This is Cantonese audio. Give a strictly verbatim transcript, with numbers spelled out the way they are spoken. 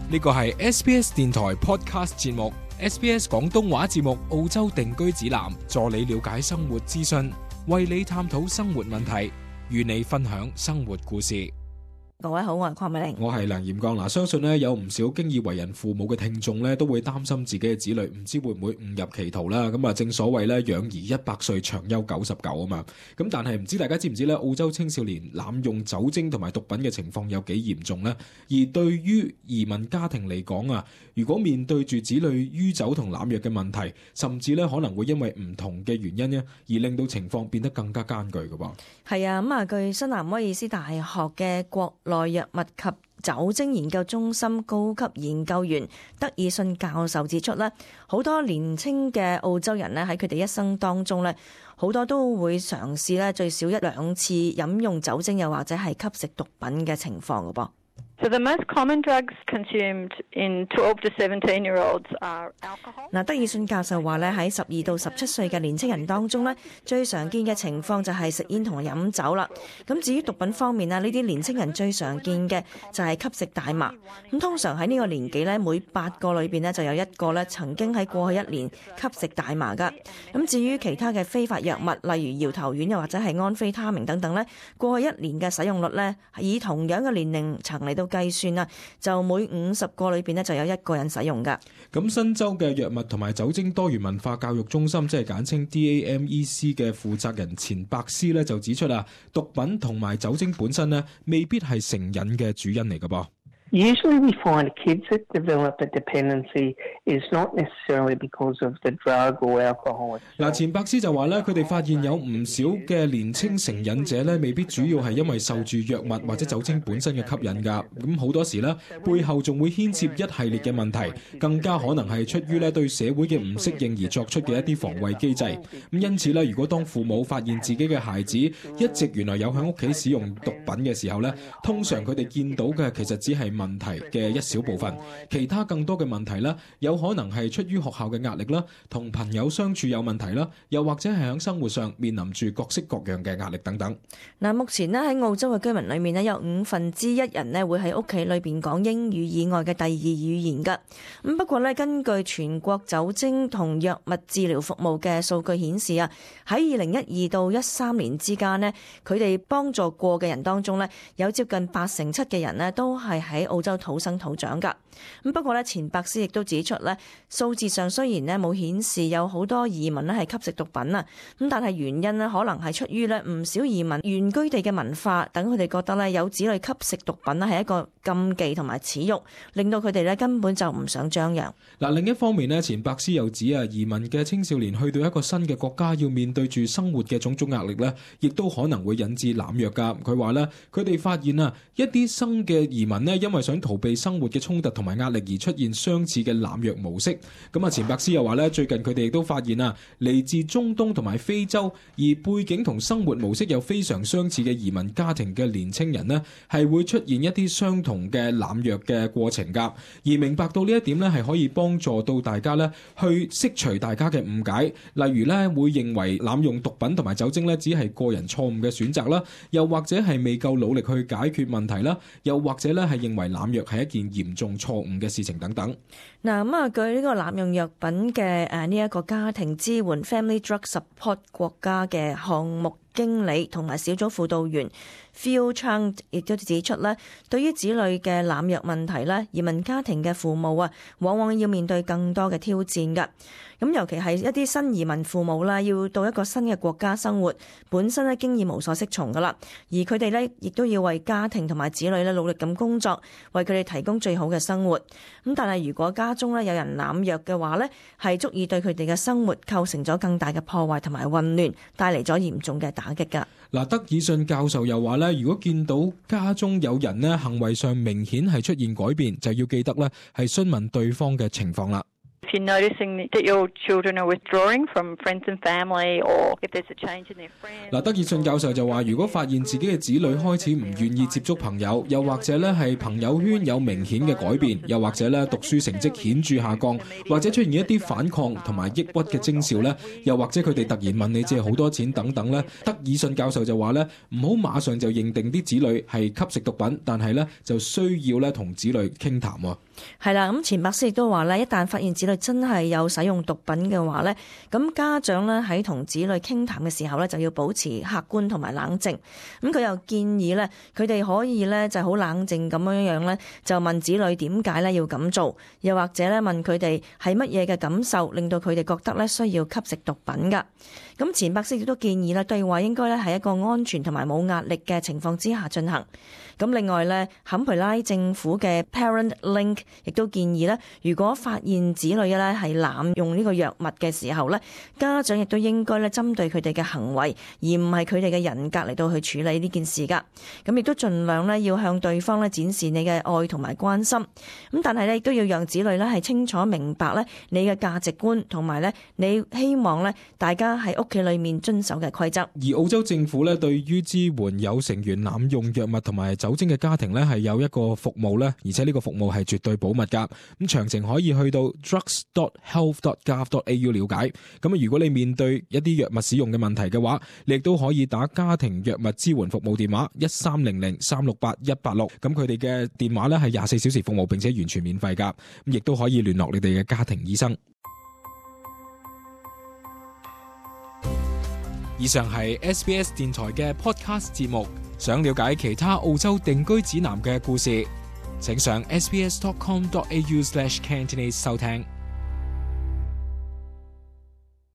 呢個係 S B S 電台 Podcast 節目 S B S 廣東話節目澳洲定居指南，助你了解生活資訊，為你探討生活問題，與你分享生活故事。 各位好，我係鄺美玲， 我係梁炎剛。嗱，相信咧有唔少經已為人父母嘅聽眾咧，都會擔心自己嘅子女唔知會唔會誤入歧途啦。咁啊，正所謂咧養兒一百歲，長憂九十九啊嘛。咁但係唔知大家知唔知咧，澳洲青少年濫用酒精同埋毒品嘅情況有幾嚴重呢？而對於移民家庭嚟講啊，如果面對住子女酗酒同濫藥嘅問題，甚至咧可能會因為唔同嘅原因咧，而令到情況變得更加艱巨嘅噃。 係啊，咁啊，據新南威爾斯大學嘅國內藥物及酒精研究中心高級研究員德爾遜教授指出咧，好多年輕嘅澳洲人咧喺佢哋一生當中咧，好多都會嘗試咧最少一兩次飲用酒精，又或者係吸食毒品嘅情況嘅噃。 So the most common drugs consumed in twelve to seventeen-year-olds are alcohol. 嗱，德爾遜教授話咧，喺十二到十七歲嘅年青人當中咧，最常見嘅情況就係食煙同埋飲酒啦。咁至於毒品方面啊，呢啲年青人最常見嘅就係吸食大麻。咁通常喺呢個年紀咧，每八個裏邊咧就有一個咧曾經喺過去一年吸食大麻噶。咁至於其他嘅非法藥物，例如搖頭丸又或者係安非他命等等咧，過去一年嘅使用率咧，以同樣嘅年齡層嚟到計算啊，就每五十個裏邊咧就有一個人使用噶。 咁新州嘅藥物同埋酒精多元文化教育中心，即係簡稱 D A M E C 嘅負責人錢伯斯咧就指出啊，毒品同埋酒精本身咧未必係成癮嘅主因嚟噶噃。 Usually we find kids that develop a dependency is not necessarily because of the drug or alcohol. 嗱，錢伯斯就話咧，佢哋發現有唔少嘅年青成癮者咧，未必主要係因為受住藥物或者酒精本身嘅吸引㗎。咁好多時咧，背後仲會牽涉一系列嘅問題，更加可能係出於咧對社會嘅唔適應而作出嘅一啲防衛機制。咁因此咧，如果當父母發現自己嘅孩子一直原來有喺屋企使用毒品嘅時候咧，通常佢哋見到嘅其實只係問題嘅一小部分，其他更多嘅問題啦，有可能係出於學校嘅壓力啦，同朋友相處有問題啦，又或者係喺生活上面臨住各式各樣嘅壓力等等。 嗱，目前咧喺澳洲嘅居民裏面咧，有五分之一人咧會喺屋企裏邊講英語以外嘅第二語言噶。咁不過咧，根據全國酒精同藥物治療服務嘅數據顯示啊，喺二零一二到一三年之間咧，佢哋幫助過嘅人當中咧，有接近八成七嘅人咧都係喺澳洲土生土長噶。咁不過咧，錢伯斯亦都指出咧，數字上雖然咧冇顯示有好多移民咧係吸食毒品啊，咁但係原因咧可能係出於咧唔少移民原居地嘅文化，等佢哋覺得咧有子女吸食毒品咧係一個禁忌同埋恥辱，令到佢哋咧根本就唔想張揚。 嗱，另一方面咧，錢伯斯又指啊，移民嘅青少年去到一個新嘅國家，要面對住生活嘅種種壓力咧，亦都可能會引致濫藥噶。佢話咧，佢哋發現啊，一啲新嘅移民咧，因為想逃避生活嘅衝突同埋壓力而出現相似嘅濫藥模式。咁啊，錢伯斯又話咧，最近佢哋亦都發現啊，嚟自中東同埋非洲而背景同生活模式又非常相似嘅移民家庭嘅年青人呢，係會出現一啲相同嘅濫藥嘅過程噶。而明白到呢一點呢，係可以幫助到大家呢去釋除大家嘅誤解。例如呢，會認為濫用毒品同埋酒精呢，只係個人錯誤嘅選擇啦，又或者係未夠努力去解決問題啦，又或者呢係認為濫藥係一件嚴重錯誤嘅事情等等。 嗱，咁啊，據呢個濫用藥品嘅誒呢一個家庭支援 Family Drug Support 國家嘅項目經理同埋小組輔導員 Phil Chang 亦都指出咧，對於子女嘅濫藥問題咧，移民家庭嘅父母啊，往往要面對更多嘅挑戰㗎。咁尤其係一啲新移民父母啦，要到一個新嘅國家生活，本身咧經驗無所適從噶啦，而佢哋咧亦都要為家庭同埋子女咧努力咁工作，為佢哋提供最好嘅生活。咁但係如果家中咧有人濫藥嘅話咧，係足以對佢哋嘅生活構成咗更大嘅破壞同埋混亂，帶嚟咗嚴重嘅打擊噶。 嗱，德爾遜教授又話咧，如果見到家中有人咧行為上明顯係出現改變，就要記得咧係詢問對方嘅情況啦。 If you're noticing that your children are withdrawing from friends and family, or if there's a change in their friends， 嗱，德爾遜教授就話，如果發現自己嘅子女開始唔願意接觸朋友，又或者咧係朋友圈有明顯嘅改變，又或者咧讀書成績顯著下降，或者出現一啲反抗同埋抑鬱嘅徵兆咧，又或者佢哋突然問你借好多錢等等咧，德爾遜教授就話咧，唔好馬上就認定啲子女係吸食毒品，但係咧就需要咧同子女傾談喎。 係啦，咁錢伯斯亦都話咧，一旦發現子女真係有使用毒品嘅話咧，咁家長咧喺同子女傾談嘅時候咧，就要保持客觀同埋冷靜。咁佢又建議咧，佢哋可以咧就好冷靜咁樣樣咧，就問子女點解咧要咁做，又或者咧問佢哋係乜嘢嘅感受令到佢哋覺得咧需要吸食毒品㗎。咁錢伯斯亦都建議咧，對話應該咧喺一個安全同埋冇壓力嘅情況之下進行。咁另外咧，坎培拉政府嘅 Parent Link 亦都建議咧，如果發現子女咧係濫用呢個藥物嘅時候咧，家長亦都應該咧針對佢哋嘅行為，而唔係佢哋嘅人格嚟到去處理呢件事噶。咁亦都盡量咧要向對方咧展示你嘅愛同埋關心。咁但係咧亦都要讓子女咧係清楚明白咧你嘅價值觀同埋咧你希望咧大家喺屋企裏面遵守嘅規則。 而澳洲政府咧對於支援有成員濫用藥物同埋酒精嘅家庭咧係有一個服務咧，而且呢個服務係絕對保密噶。咁詳情可以去到 drugs dot health dot gov dot a u 了解。咁啊，如果你面對一啲藥物使用嘅問題嘅話，你亦都可以打家庭藥物支援服務電話一三零零三六八一八六。咁佢哋嘅電話咧係廿四小時服務，並且完全免費噶。咁亦都可以聯絡你哋嘅家庭醫生。以上係 S B S 電台嘅 podcast 節目。想了解其他澳洲定居指南嘅故事，請上 s b s dot com dot a u slash cantonese 收聽。